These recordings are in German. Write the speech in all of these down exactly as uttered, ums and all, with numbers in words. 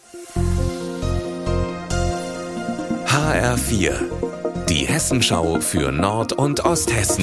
H R vier, die Hessenschau für Nord- und Osthessen.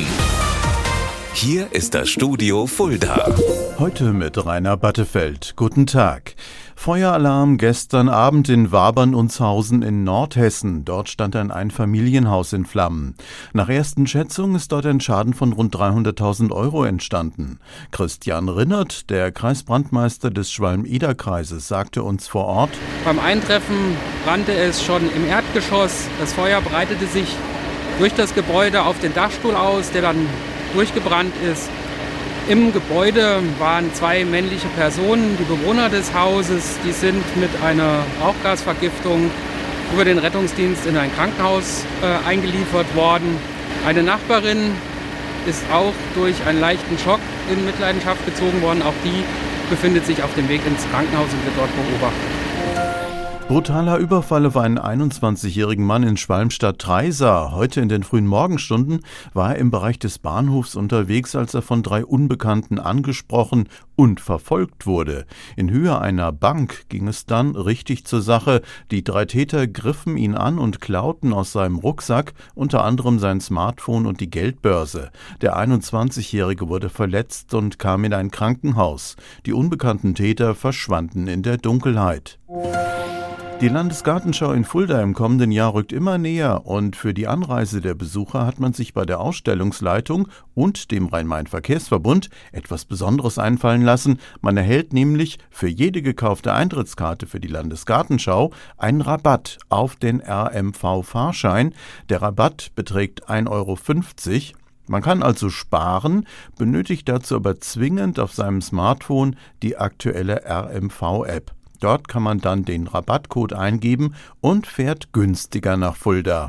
Hier ist das Studio Fulda. Heute mit Rainer Battefeld. Guten Tag. Feueralarm gestern Abend in Wabern-Unshausen in Nordhessen. Dort stand ein Einfamilienhaus in Flammen. Nach ersten Schätzungen ist dort ein Schaden von rund dreihunderttausend Euro entstanden. Christian Rinnert, der Kreisbrandmeister des Schwalm-Eder-Kreises, sagte uns vor Ort: Beim Eintreffen brannte es schon im Erdgeschoss. Das Feuer breitete sich durch das Gebäude auf den Dachstuhl aus, der dann durchgebrannt ist. Im Gebäude waren zwei männliche Personen, die Bewohner des Hauses. Die sind mit einer Rauchgasvergiftung über den Rettungsdienst in ein Krankenhaus äh, eingeliefert worden. Eine Nachbarin ist auch durch einen leichten Schock in Mitleidenschaft gezogen worden. Auch die befindet sich auf dem Weg ins Krankenhaus und wird dort beobachtet. Brutaler Überfall auf einen einundzwanzigjährigen Mann in Schwalmstadt-Treisa. Heute in den frühen Morgenstunden war er im Bereich des Bahnhofs unterwegs, als er von drei Unbekannten angesprochen und verfolgt wurde. In Höhe einer Bank ging es dann richtig zur Sache. Die drei Täter griffen ihn an und klauten aus seinem Rucksack unter anderem sein Smartphone und die Geldbörse. Der einundzwanzigjährige wurde verletzt und kam in ein Krankenhaus. Die unbekannten Täter verschwanden in der Dunkelheit. Die Landesgartenschau in Fulda im kommenden Jahr rückt immer näher und für die Anreise der Besucher hat man sich bei der Ausstellungsleitung und dem Rhein-Main-Verkehrsverbund etwas Besonderes einfallen lassen. Man erhält nämlich für jede gekaufte Eintrittskarte für die Landesgartenschau einen Rabatt auf den R M V-Fahrschein. Der Rabatt beträgt ein Euro fünfzig. Man kann also sparen, benötigt dazu aber zwingend auf seinem Smartphone die aktuelle R M V-App. Dort kann man dann den Rabattcode eingeben und fährt günstiger nach Fulda.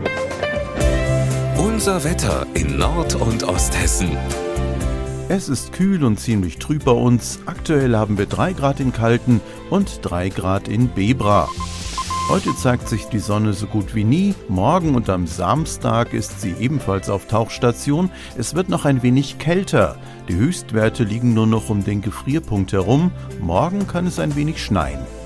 Unser Wetter in Nord- und Osthessen. Es ist kühl und ziemlich trüb bei uns. Aktuell haben wir drei Grad in Kalten und drei Grad in Bebra. Heute zeigt sich die Sonne so gut wie nie. Morgen und am Samstag ist sie ebenfalls auf Tauchstation. Es wird noch ein wenig kälter. Die Höchstwerte liegen nur noch um den Gefrierpunkt herum. Morgen kann es ein wenig schneien.